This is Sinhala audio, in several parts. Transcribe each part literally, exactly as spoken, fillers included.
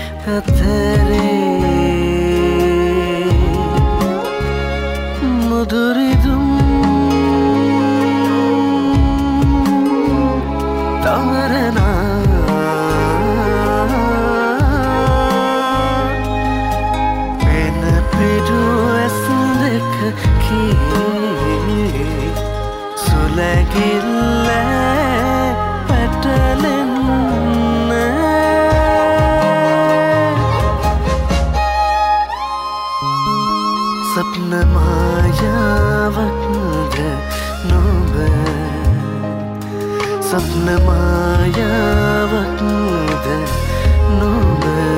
අතරේ මුදුරිදුම් තවරනා වෙන පිටු ඇස් දෙක කී සුලගිල්ල පැටලෙන්න සප්න මායාවක්ද නොබ සප්න මායාවක්ද නොබ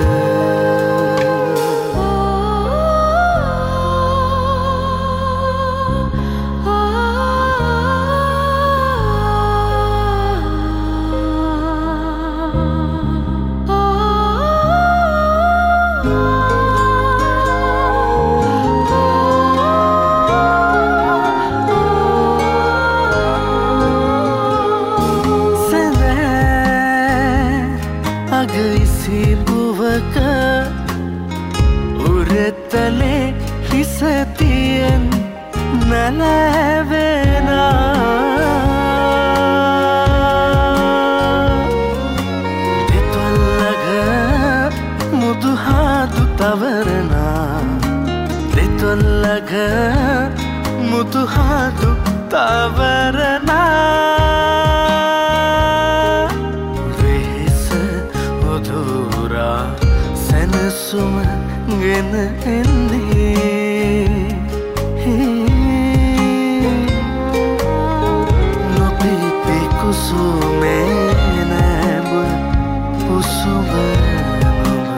සිඹුවක උරතලේ හිසතියෙන් නැලවෙනා දෙතොල්ලග මුදුහාදු තවරනා දෙතොල්ලග මුදුහාදු තවරනා සැනසුම ගෙන එන්නේ නොපිපි කුසුමේ නැඹ කුසුම නොබ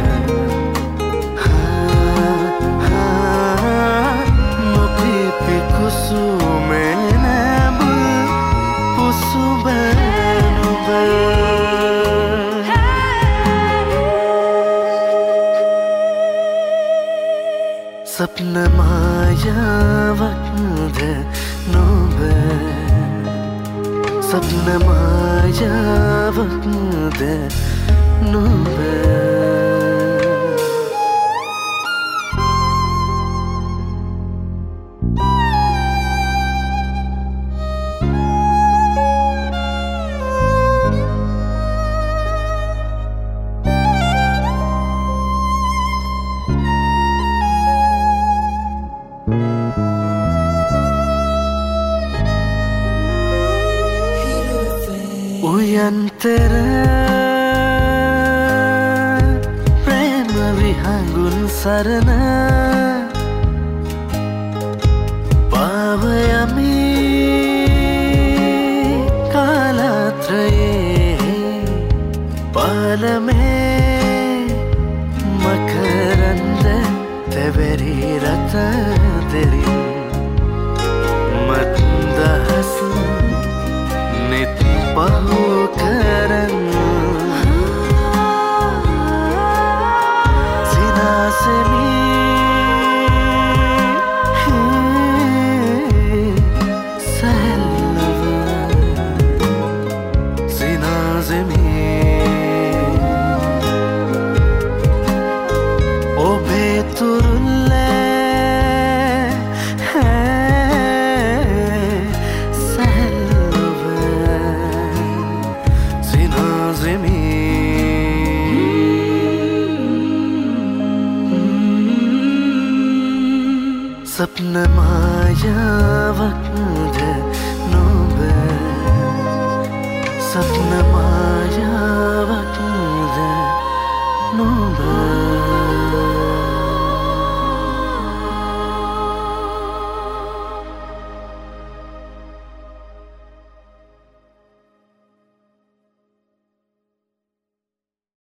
නොපිපි කුසුමේ නැඹ කුසුම නොබ सपन मायावक्द नोब सपन मायावक्द नोब උයන්තර ප්‍රේම විහඟුන් සරණ පාවයමි කාලත්‍රයේ පාලමේ මකරන්ද තෙවරි රත දෙරින් මත්දහස් නිත් පහු කරන්න සිනාසෙමි සැල්ලව සිනාසෙමි ඔබේ තුරුල්ලේ सपन माया